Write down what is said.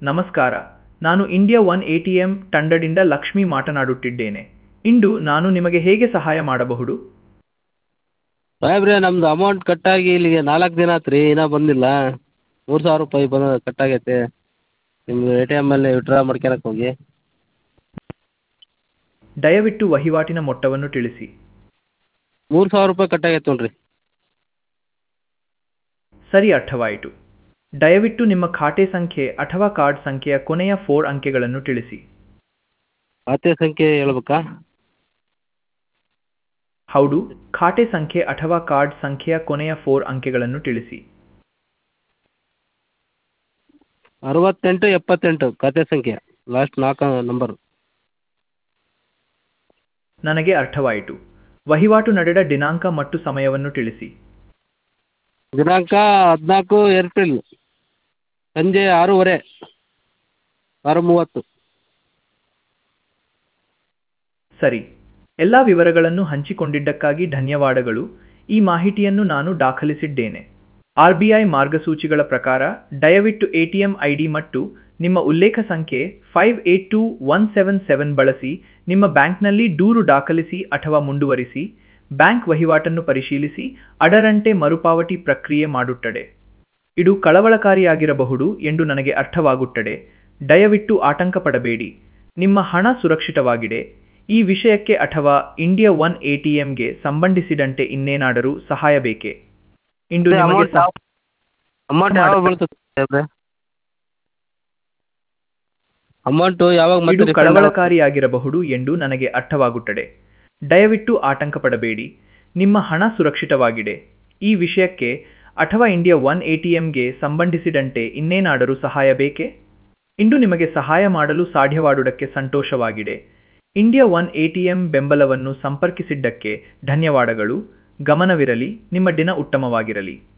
ನಮಸ್ಕಾರ. ನಾನು India one ATM ತಂಡದಿಂದ ಲಕ್ಷ್ಮಿ ಮಾತನಾಡುತ್ತಿದ್ದೇನೆ. ಇಂದು ನಾನು ನಿಮಗೆ ಹೇಗೆ ಸಹಾಯ ಮಾಡಬಹುದು? ಸಾಹೇಬ್ರೆ ನಮ್ದು ಅಮೌಂಟ್ ಕಟ್ಟಾಗಿ ಇಲ್ಲಿಗೆ 4 ದಿನ ಆತು ರೀ, ಇನ್ನೂ ಬಂದಿಲ್ಲ. 3,000 ರೂಪಾಯಿ ಕಟ್ಟಾಗೈತೆ. ನಿಮ್ಮದು ಎ ಟಿ ಎಮ್ಮಲ್ಲಿ ವಿತ್ಡ್ರಾ ಮಾಡ್ಕೊಳಕ್ಕೆ ಹೋಗಿ. ದಯವಿಟ್ಟು ವಹಿವಾಟಿನ ಮೊತ್ತವನ್ನು ತಿಳಿಸಿ. 3,000 ರೂಪಾಯಿ ಕಟ್ಟಾಗೈತೆ ನೋಡ್ರಿ. ಸರಿ, ಅರ್ಥವಾಯಿತು. ದಯವಿಟ್ಟು ನಿಮ್ಮ ಖಾತೆ ಸಂಖ್ಯೆ ಅಥವಾ ಕಾರ್ಡ್ ಸಂಖ್ಯೆಯ ಕೊನೆಯ 4 ಅಂಕೆಗಳನ್ನು ತಿಳಿಸಿ. ಖಾತೆ ಸಂಖ್ಯೆ ಹೇಳ್ಬೇಕಾ? ಹೌದು, ಖಾತೆ ಸಂಖ್ಯೆ ಅಥವಾ ಕಾರ್ಡ್ ಸಂಖ್ಯೆಯ ಕೊನೆಯ 4 ಅಂಕೆಗಳನ್ನು ತಿಳಿಸಿ. 6878 ಖಾತೆ ಸಂಖ್ಯೆ, ಲಾಸ್ಟ್ 4 ನಂಬರು. ನನಗೆ ಅರ್ಥವಾಯಿತು. ವಹಿವಾಟು ನಡೆದ ದಿನಾಂಕ ಮತ್ತು ಸಮಯವನ್ನು ತಿಳಿಸಿ. ದಿನಾಂಕ 14 ಏಪ್ರಿಲ್, ಸಂಜೆ 6:30, 6:30. ಸರಿ, ಎಲ್ಲ ವಿವರಗಳನ್ನು ಹಂಚಿಕೊಂಡಿದ್ದಕ್ಕಾಗಿ ಧನ್ಯವಾದಗಳು. ಈ ಮಾಹಿತಿಯನ್ನು ನಾನು ದಾಖಲಿಸಿದ್ದೇನೆ. RBI ಮಾರ್ಗಸೂಚಿಗಳ ಪ್ರಕಾರ ದಯವಿಟ್ಟು ATM ID ಮತ್ತು ನಿಮ್ಮ ಉಲ್ಲೇಖ ಸಂಖ್ಯೆ 582177 ಬಳಸಿ ನಿಮ್ಮ ಬ್ಯಾಂಕ್ನಲ್ಲಿ ದೂರು ದಾಖಲಿಸಿ ಅಥವಾ ಮುಂದುವರಿಸಿ. ಬ್ಯಾಂಕ್ ವಹಿವಾಟನ್ನು ಪರಿಶೀಲಿಸಿ ಅದರಂತೆ ಮರುಪಾವತಿ ಪ್ರಕ್ರಿಯೆ ಮಾಡುತ್ತದೆ. ಇದು ಕಳವಳಕಾರಿಯಾಗಿರಬಹುದು ಎಂದು ನನಗೆ ಅರ್ಥವಾಗುತ್ತದೆ. ದಯವಿಟ್ಟು ಆತಂಕ ಪಡಬೇಡಿ. ನಿಮ್ಮ ಹಣ ಸುರಕ್ಷಿತವಾಗಿದೆ. ಈ ವಿಷಯಕ್ಕೆ ಅಥವಾ ಇಂಡಿಯಾ ಒನ್ ಎಟಿಎಂಗೆ ಸಂಬಂಧಿಸಿದಂತೆ ಇನ್ನೇನಾದರೂ ಸಹಾಯ ಬೇಕೇ? ಇಂದು ನಿಮಗೆ ಅಮೌಂಟ್ ಯಾವಾಗ ಬೀಳ್ತದೆ ಸಾಹೇಬ್ರೆ? ಅಮೌಂಟು ಯಾವಾಗ ಇದು ಮತ್ತೆ refund ಕಳವಳಕಾರಿಯಾಗಿರಬಹುದು ಎಂದು ನನಗೆ ಅರ್ಥವಾಗುತ್ತದೆ. ದಯವಿಟ್ಟು ಆತಂಕ ಪಡಬೇಡಿ. ನಿಮ್ಮ ಹಣ ಸುರಕ್ಷಿತವಾಗಿದೆ. ಈ ವಿಷಯಕ್ಕೆ ಅಥವಾ ಇಂಡಿಯಾ ಒನ್ ಎಟಿಎಂಗೆ ಸಂಬಂಧಿಸಿದಂತೆ ಇನ್ನೇನಾದರೂ ಸಹಾಯ ಬೇಕೇ? ಇಂದು ನಿಮಗೆ ಸಹಾಯ ಮಾಡಲು ಸಾಧ್ಯವಾದುದಕ್ಕೆ ಸಂತೋಷವಾಗಿದೆ. ಇಂಡಿಯಾ ಒನ್ ಎಟಿಎಂ ಬೆಂಬಲವನ್ನು ಸಂಪರ್ಕಿಸಿದ್ದಕ್ಕೆ ಧನ್ಯವಾದಗಳು. ಗಮನವಿರಲಿ, ನಿಮ್ಮ ದಿನ ಉತ್ತಮವಾಗಿರಲಿ.